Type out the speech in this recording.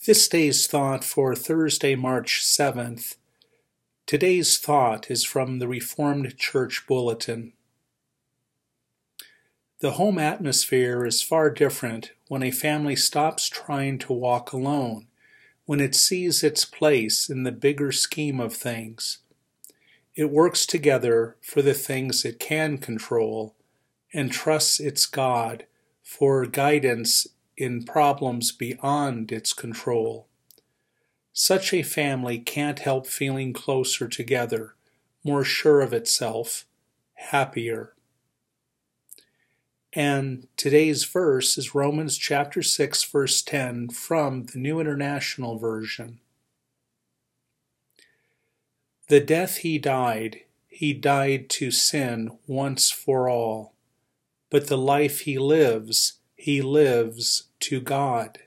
This day's thought for Thursday, March 7th. Today's thought is from the Reformed Church Bulletin. The home atmosphere is far different when a family stops trying to walk alone, when it sees its place in the bigger scheme of things. It works together for the things it can control and trusts its God for guidance in problems beyond its control. Such a family can't help feeling closer together, more sure of itself, happier. And today's verse is Romans chapter 6, verse 10 from the New International Version. The death he died to sin once for all. But the life he lives to God.